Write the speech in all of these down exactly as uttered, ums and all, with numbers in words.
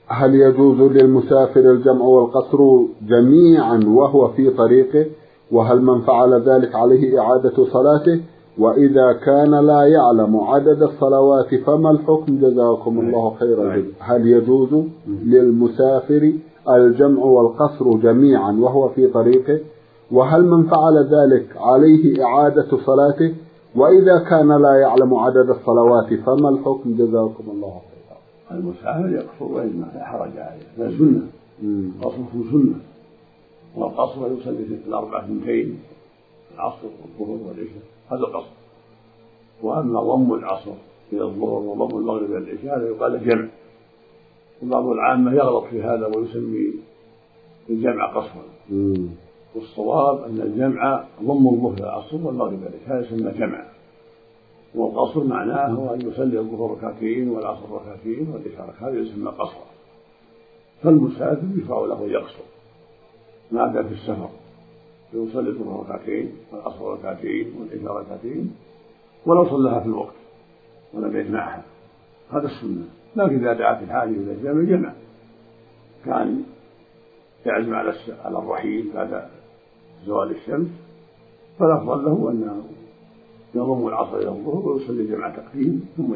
هل يجوز للمسافر الجمع والقصر جميعا وهو في طريقه؟ وهل من فعل ذلك عليه إعادة صلاته؟ وإذا كان لا يعلم عدد الصلوات فما الحكم؟ جزاكم الله خيرا. هل يجوز للمسافر الجمع والقصر جميعا وهو في طريقه؟ وهل من فعل ذلك عليه إعادة صلاته؟ وإذا كان لا يعلم عدد الصلوات فما الحكم؟ جزاكم الله خيرا. المسافر يقصر وإن لا حرج عليه، لا سنة، قصره سنة، والقصر يصلي في الأربع اثنتين العصر والظهر والعشاء، هذا القصر. وأما ضم العصر إلى الظهر وضم المغرب إلى العشاء هذا يقال جمع، وبعض العامة يغلط في هذا ويسمي الجمع قصرا، والصواب أن الجمع ضم الظهر إلى العصر والمغرب إلى العشاء يسمى جمع، والقصر معناه أن يصلي الظهر ركعتين والعصر ركعتين والعشاء ركعتين، هذا يسمى قصرا. فالمسافر يشرع له أن يقصر ما دام في السفر، يصلي الظهر ركعتين والعصر ركعتين والعشاء ركعتين ولو صلىها في الوقت ولم يجمعها، هذا السنة. لكن إذا دعت الحاجة إلى الجمع جمع، كان يعزم على على الرحيل بعد زوال الشمس، فالأفضل له أنه يضم العصر إلى الظهر ويصلي جمع تقديم ثم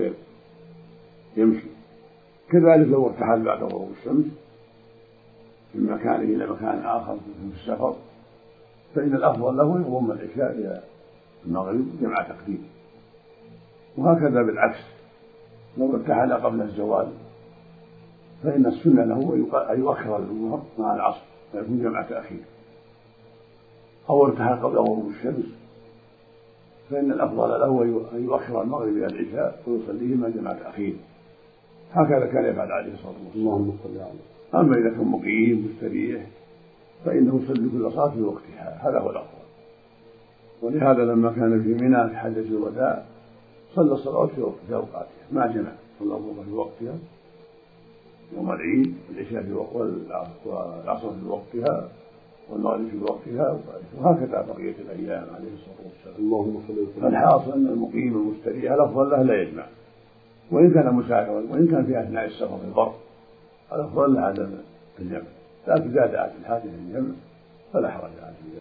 يمشي. كذلك لو ارتحل بعد غروب الشمس من مكانه إلى مكان آخر في السفر، فإن الأفضل له يضم العشاء إلى المغرب جمع تقديم. وهكذا بالعكس، لو ارتحل قبل الزوال فإن السنة له أن يؤخر الظهر مع العصر ويكون جمع تأخير، أو ارتحل قبل غروب الشمس فإن الأفضل له أن يؤخر المغرب إلى العشاء ويصليهما جمع تأخير. هكذا كان يفعل عليه الصلاة والسلام. أما إذا كان مقيم مستريح فإنه يصلي كل صلاة في وقتها، هذا هو الأفضل. ولهذا لما كان في منى في حجة الوداع صلى الصلوات في أوقاتها ما جمع، صلى الظهر في وقتها يوم العيد، والعشاء في وقتها، والعصر في وقتها، والمغرب في وقتها، وهكذا بقية الأيام عليه الصلاة والسلام. اللهم صل وسلم. فالحاصل أن المقيم المستريح الأفضل له لا يجمع، وإن كان مسافرا وإن كان في أثناء السفر في البر الأفضل له عدم الجمع، لكن إذا دعت الحاجة للجمع فلا حرج عليه.